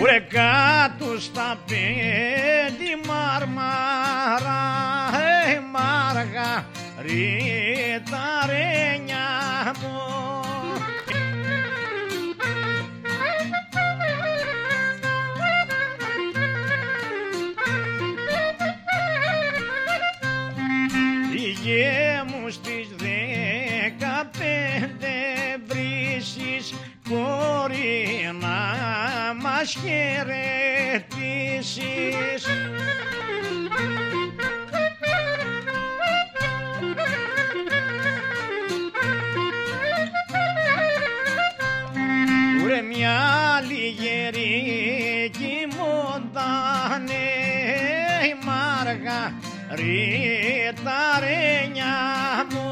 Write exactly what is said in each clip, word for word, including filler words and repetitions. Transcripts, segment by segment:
Ουρε κάτω στα πέντε μάρμαρα, ε, Μαργαρίτα ρένια μου. Υγεία μου στις δεκαπέντε βρύσεις, κόρη να μας χαιρετήσεις. Ουρε μια λιγερή κοιμόντανε η Μαργαρίτα ρένια μου.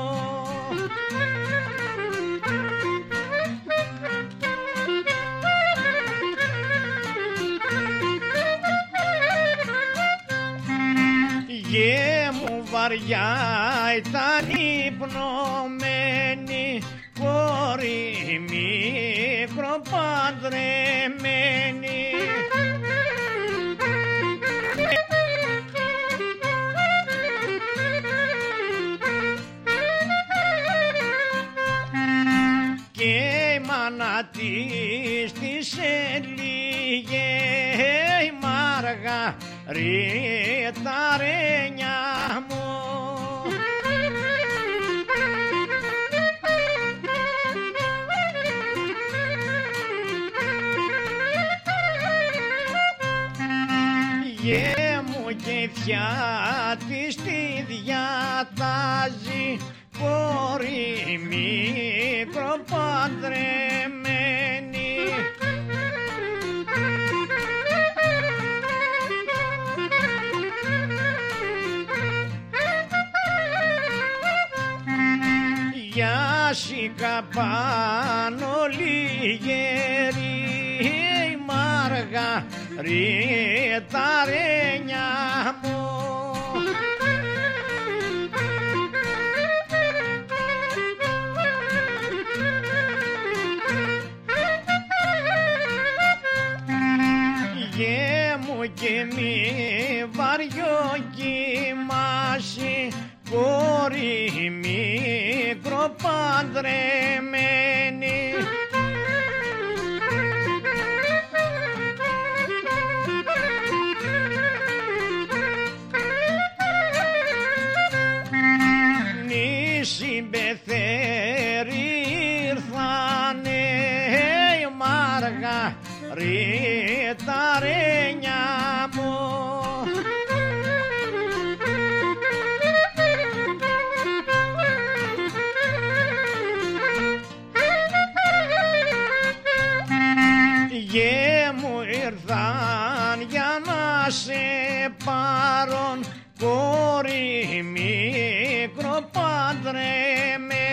Γε μου βαριά ήταν υπνωμένη, κόρη μικροπαντρεμένη. Και η μάνα της της έλυγε η Μαργαρίτα ρένια μου. Γε μου και η φιά της τη διατάζει, κόρη μικροπαντρεμένη. Για σικα πάνω λιγερή η Μαργαρίτα ρένια μου. Γε μου και μη βαριό κοιμάσαι, κόρη μικροπαντρεμένη. Νήσι μπεθέρι ήρθανε η Μαργαρίτα ρένια μου. Γε μου ήρθαν για να σε πάρουν, κόρη μικροπαντρεμένη.